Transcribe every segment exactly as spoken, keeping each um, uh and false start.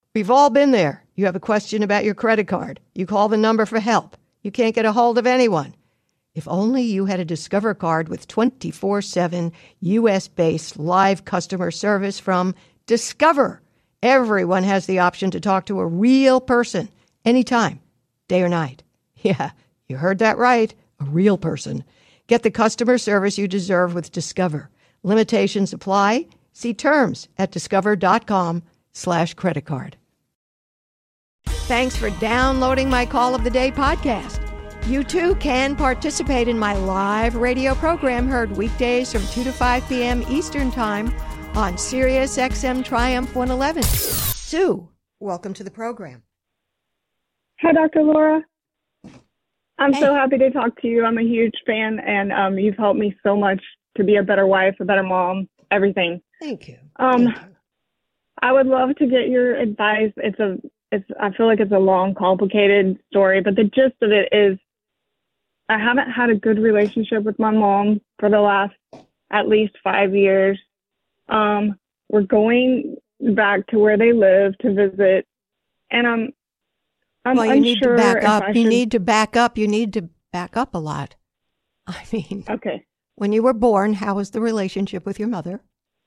We've all been there. You have a question about your credit card. You call the number for help. You can't get a hold of anyone. If only you had a Discover card with twenty-four seven U S-based live customer service from Discover. Everyone has the option to talk to a real person anytime, day or night. Yeah, you heard that right. A real person. Get the customer service you deserve with Discover. Limitations apply. See terms at discover.com slash credit card. Thanks for downloading my Call of the Day podcast. You too can participate in my live radio program heard weekdays from two to five p.m. Eastern Time on Sirius X M Triumph one eleven. Sue, welcome to the program. Hi, Doctor Laura. I'm Hey. so happy to talk to you. I'm a huge fan, and um, you've helped me so much to be a better wife, a better mom, everything. Thank you. Um, Thank you. I would love to get your advice. It's a, it's. I feel like it's a long, complicated story, but the gist of it is, I haven't had a good relationship with my mom for the last at least five years. Um, we're going back to where they live to visit, and I'm, I'm Well, you unsure need to back if up. I You should- need to back up. You need to back up a lot. I mean, Okay. when you were born, how was the relationship with your mother?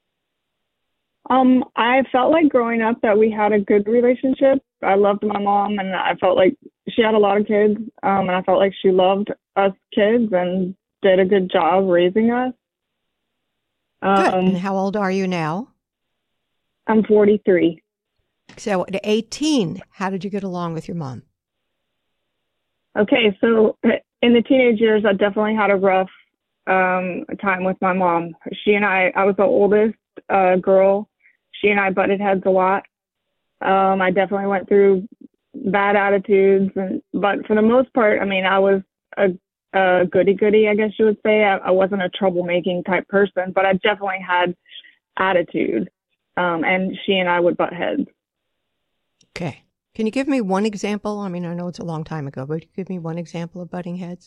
Um, I felt like growing up that we had a good relationship. I loved my mom, and I felt like she had a lot of kids, um, and I felt like she loved us kids and did a good job raising us. Good. Um, And how old are you now? I'm forty-three. So at eighteen, how did you get along with your mom? Okay, so in the teenage years, I definitely had a rough um, time with my mom. She and I, I was the oldest uh, girl. She and I butted heads a lot. Um, I definitely went through bad attitudes, and but for the most part, I mean, I was a, a goody-goody, I guess you would say. I, I wasn't a troublemaking type person, but I definitely had attitude, um, and she and I would butt heads. Okay. Can you give me one example? I mean, I know it's a long time ago, but give me one example of butting heads.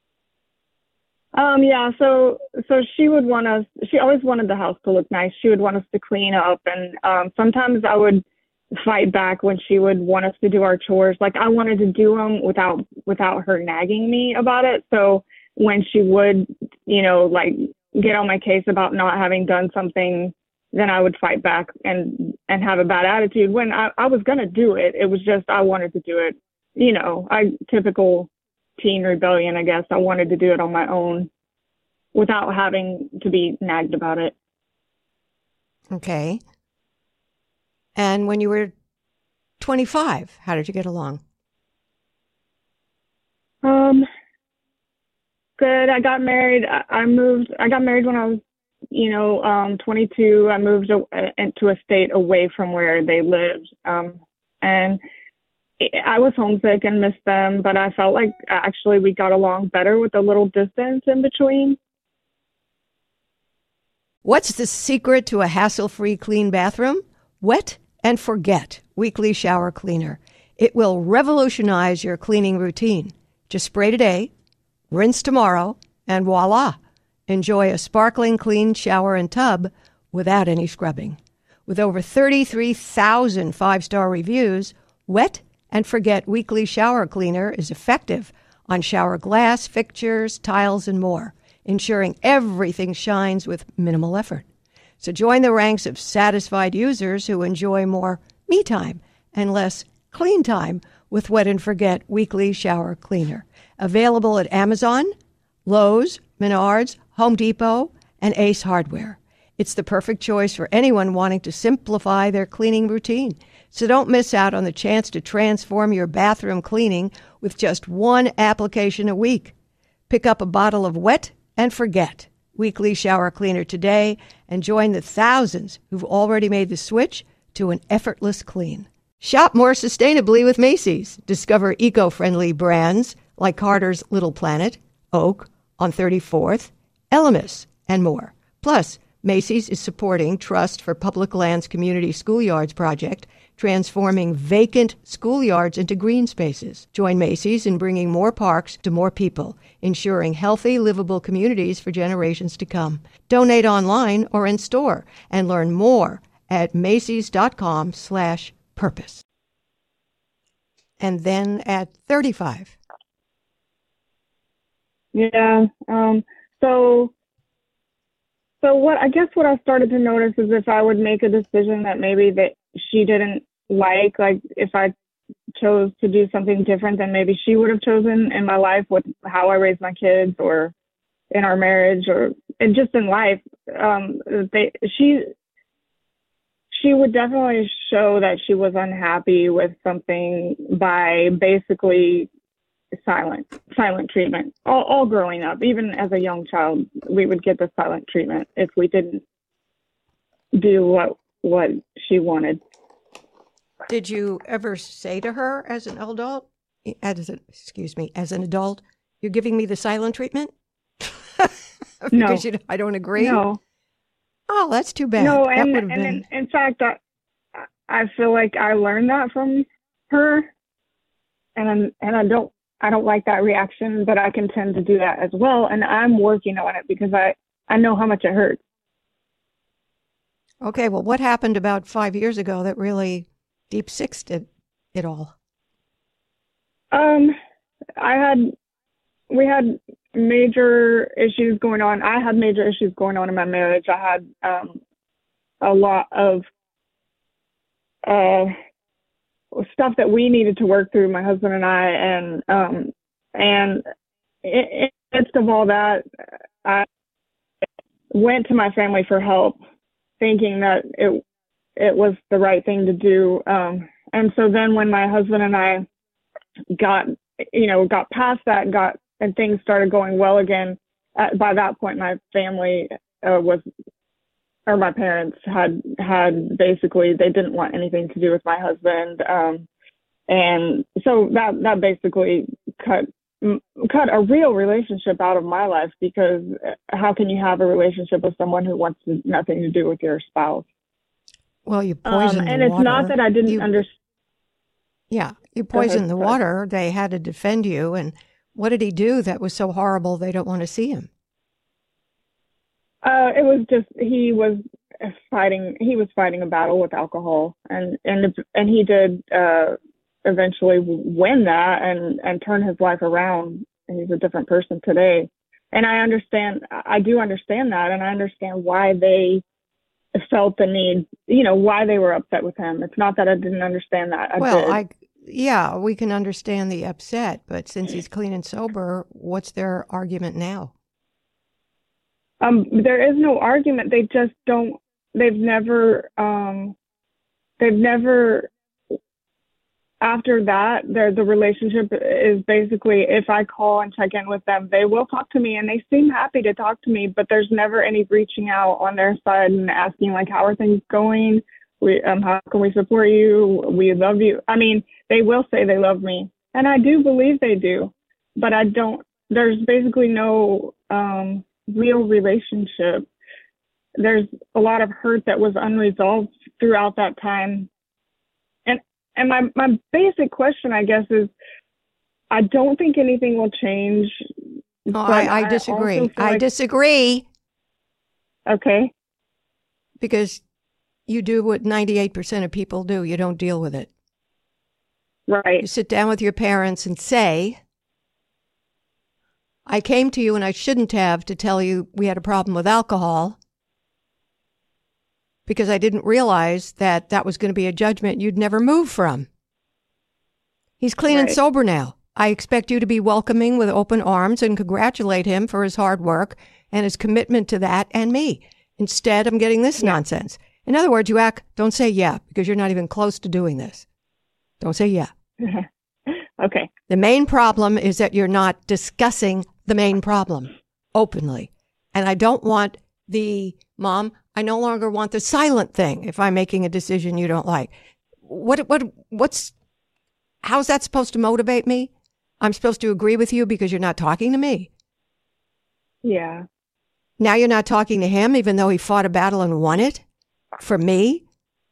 Um, yeah, so so she would want us, she always wanted the house to look nice. She would want us to clean up, and um, sometimes I would fight back when she would want us to do our chores. Like, I wanted to do them without without her nagging me about it. So when she would, you know, like get on my case about not having done something, then I would fight back and and have a bad attitude when I, I was going to do it. It was just I wanted to do it, you know, I typical teen rebellion, I guess. I wanted to do it on my own without having to be nagged about it. Okay. And when you were twenty-five, how did you get along? Um, good. I got married. I, I moved. I got married when I was, you know, um, twenty-two. I moved a, into a state away from where they lived. Um, and I was homesick and missed them, but I felt like actually we got along better with a little distance in between. What's the secret to a hassle-free clean bathroom? Wet and Forget Weekly Shower Cleaner. It will revolutionize your cleaning routine. Just spray today, rinse tomorrow, and voila. Enjoy a sparkling clean shower and tub without any scrubbing. With over thirty-three thousand five-star reviews, Wet and Forget Weekly Shower Cleaner is effective on shower glass, fixtures, tiles, and more, ensuring everything shines with minimal effort. So join the ranks of satisfied users who enjoy more me time and less clean time with Wet and Forget Weekly Shower Cleaner. Available at Amazon, Lowe's, Menards, Home Depot, and Ace Hardware. It's the perfect choice for anyone wanting to simplify their cleaning routine. So don't miss out on the chance to transform your bathroom cleaning with just one application a week. Pick up a bottle of Wet and Forget Weekly Shower Cleaner today and join the thousands who've already made the switch to an effortless clean. Shop more sustainably with Macy's. Discover eco-friendly brands like Carter's Little Planet, Oak on thirty-fourth, Elemis, and more. Plus, Macy's is supporting Trust for Public Lands Community Schoolyards project, transforming vacant schoolyards into green spaces. Join Macy's in bringing more parks to more people, ensuring healthy, livable communities for generations to come. Donate online or in store and learn more at macys.com slash purpose. And then at thirty-five. Yeah. Um, so, so what, I guess what I started to notice is if I would make a decision that maybe that she didn't like, like if I chose to do something different than maybe she would have chosen in my life with how I raised my kids or in our marriage or and just in life, um, they, she, she would definitely show that she was unhappy with something by basically silent, silent treatment. All, all growing up, even as a young child, we would get the silent treatment if we didn't do what what she wanted. Did you ever say to her as an adult, as an, excuse me, as an adult, you're giving me the silent treatment? because no, you, I don't agree. No. Oh, that's too bad. No, that and, would have and been. in, in fact, I, I feel like I learned that from her, and I'm, and I don't I don't like that reaction, but I can tend to do that as well, and I'm working on it because I I know how much it hurts. Okay, well, what happened about five years ago that really deep sixed it, it all? Um, I had we had major issues going on. I had major issues going on in my marriage. I had um, a lot of uh, stuff that we needed to work through, my husband and I, and um, and in, in the midst of all that, I went to my family for help, thinking that it it was the right thing to do. Um, and so then when my husband and I got, you know, got past that and got, and things started going well again, at, by that point, my family uh, was, or my parents had, had basically, they didn't want anything to do with my husband. Um, and so that, that basically cut, cut a real relationship out of my life, because how can you have a relationship with someone who wants to, nothing to do with your spouse? Well, you poisoned um, and the it's water. not that I didn't you, understand. Yeah, you poisoned the water. They had to defend you. And what did he do that was so horrible they don't want to see him? Uh, it was just, he was fighting, he was fighting a battle with alcohol, and, and, and he did, uh, eventually win that and, and turn his life around. And he's a different person today. And I understand, I do understand that. And I understand why they felt the need, you know, why they were upset with him. It's not that I didn't understand that. I well, did. I, yeah, we can understand the upset, but since he's clean and sober, what's their argument now? Um, there is no argument. They just don't, they've never, um, they've never, after that, the relationship is basically, if I call and check in with them, they will talk to me, and they seem happy to talk to me, but there's never any reaching out on their side and asking, like, how are things going? We, um, how can we support you? We love you. I mean, they will say they love me, and I do believe they do, but I don't, there's basically no um, real relationship. There's a lot of hurt that was unresolved throughout that time. And and my, my basic question, I guess, is I don't think anything will change. Oh, I, I disagree. I, I like, disagree. Okay. Because you do what ninety-eight percent of people do. You don't deal with it. Right. You sit down with your parents and say, I came to you and I shouldn't have to tell you we had a problem with alcohol, because I didn't realize that that was going to be a judgment you'd never move from. He's clean right. and sober now. I expect you to be welcoming with open arms and congratulate him for his hard work and his commitment to that and me. Instead, I'm getting this yeah. nonsense. In other words, you act, don't say yeah, because you're not even close to doing this. Don't say yeah. Okay. The main problem is that you're not discussing the main problem openly. And I don't want the, Mom, I no longer want the silent thing if I'm making a decision you don't like. What, what, what's, how's that supposed to motivate me? I'm supposed to agree with you because you're not talking to me. Yeah. Now you're not talking to him, even though he fought a battle and won it for me.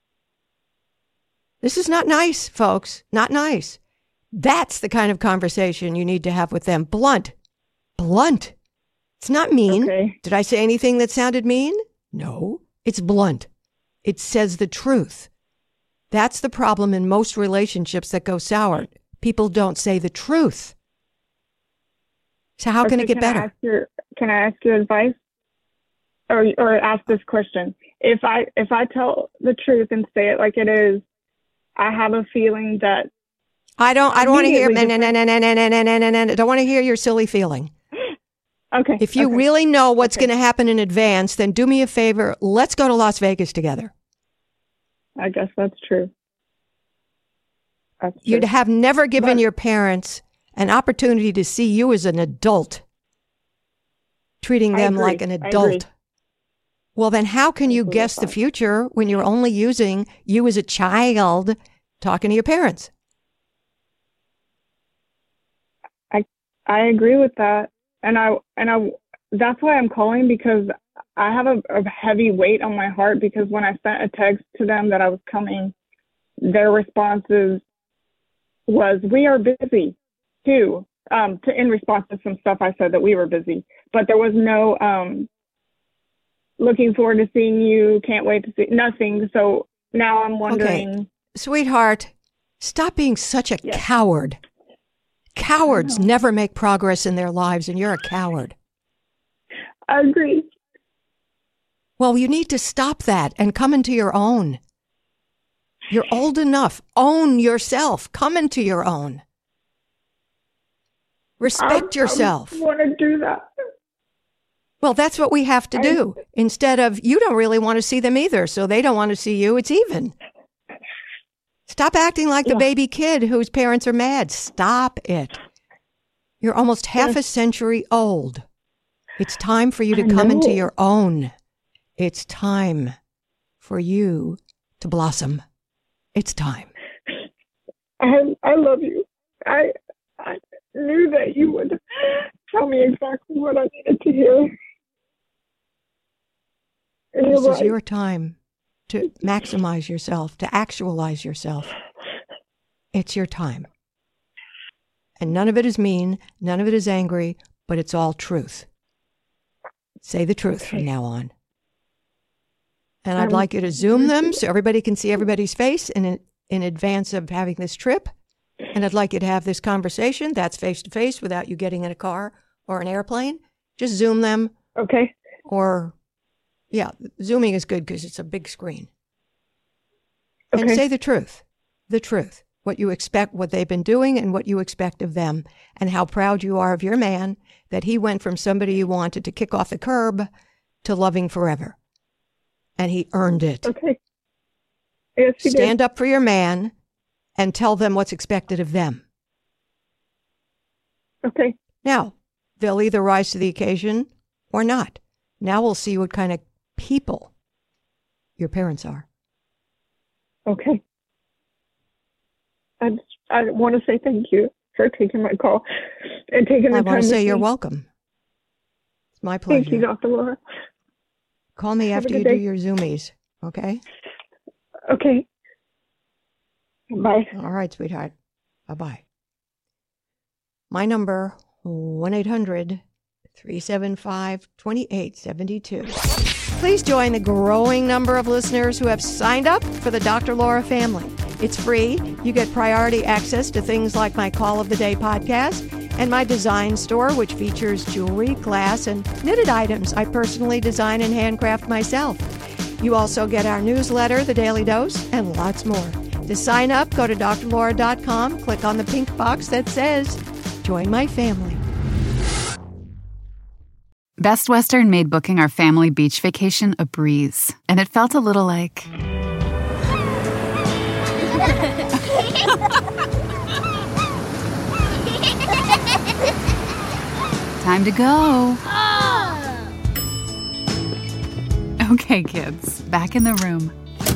This is not nice, folks. Not nice. That's the kind of conversation you need to have with them. Blunt. Blunt. It's not mean. Okay. Did I say anything that sounded mean? No. It's blunt. It says the truth. That's the problem in most relationships that go sour. People don't say the truth. So how okay, can it get can better? I ask your, can I ask your advice? Or or ask this question. If I if I tell the truth and say it like it is, I have a feeling that I don't I don't want to hear no, no, immediately no, no, no, no, no, no, no, no, no. Don't want to hear your silly feeling. Okay. If you okay. really know what's Okay. going to happen in advance, then do me a favor. Let's go to Las Vegas together. I guess that's true. That's true. You'd have never given But- your parents an opportunity to see you as an adult, treating I them agree. like an I agree. adult. Well, then how can you Absolutely guess the fine. future when you're only using you as a child talking to your parents? I I agree with that, and I and I that's why I'm calling, because I have a, a heavy weight on my heart, because when I sent a text to them that I was coming, their responses was, "We are busy," too. Um, to in response to some stuff I said that we were busy, but there was no um, looking forward to seeing you, can't wait to see, nothing. So now I'm wondering. Sweetheart, stop being such a Yes. coward. Cowards I know. never make progress in their lives, and you're a coward. I agree. Well, you need to stop that and come into your own. You're old enough. Own yourself. Come into your own. Respect I, yourself. I want to do that. Well, that's what we have to I- do. Instead of, you don't really want to see them either, so they don't want to see you. It's even. Stop acting like the Yeah. baby kid whose parents are mad. Stop it. You're almost half Yes. a century old. It's time for you to I come into know. your own. It's time for you to blossom. It's time. I I love you. I I knew that you would tell me exactly what I needed to hear. And This you're is right. your time to maximize yourself, to actualize yourself. It's your time. And none of it is mean, none of it is angry, but it's all truth. Say the truth from now on. And I'd Um, like you to Zoom them so everybody can see everybody's face in, in advance of having this trip. And I'd like you to have this conversation. That's face-to-face without you getting in a car or an airplane. Just Zoom them Okay. or, yeah, Zooming is good because it's a big screen. And Okay. say the truth, the truth, what you expect, what they've been doing and what you expect of them, and how proud you are of your man that he went from somebody you wanted to kick off the curb to loving forever. And he earned it. Okay. Yes, you Stand up for your man and tell them what's expected of them. did. Okay. Now, they'll either rise to the occasion or not. Now we'll see what kind of people your parents are. Okay. I just, I want to say thank you for taking my call and taking the I time. want to say with you're me. welcome. It's my pleasure. Thank you, Doctor Laura. Call me Have a after good you do day. your Zoomies, okay? Okay. Bye. All right, sweetheart. Bye-bye. My number, one eight hundred, three seven five, two eight seven two. Please join the growing number of listeners who have signed up for the Doctor Laura family. It's free. You get priority access to things like my Call of the Day podcast and my design store, which features jewelry, glass, and knitted items I personally design and handcraft myself. You also get our newsletter, The Daily Dose, and lots more. To sign up, go to D R laura dot com, click on the pink box that says, Join my family. Best Western made booking our family beach vacation a breeze, and it felt a little like... Time to go. Okay, kids, back in the room.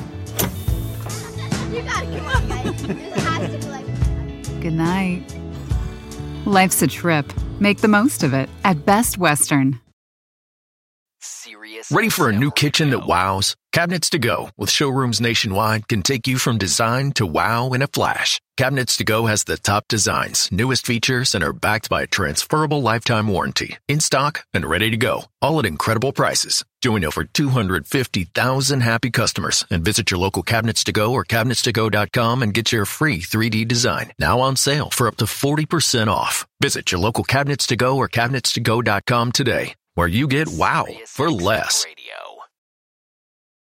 You gotta come on, guys. This has to be like... Good night. Life's a trip. Make the most of it at Best Western. Serious. Ready for a new kitchen that wows? Cabinets to Go, with showrooms nationwide, can take you from design to wow in a flash. Cabinets to Go has the top designs, newest features, and are backed by a transferable lifetime warranty. In stock and ready to go, all at incredible prices. Join over two hundred fifty thousand happy customers and visit your local Cabinets to Go or cabinets to go dot com and get your free three D design. Now on sale for up to forty percent off. Visit your local Cabinets to Go or cabinets to go dot com today, where you get wow for less. Radio.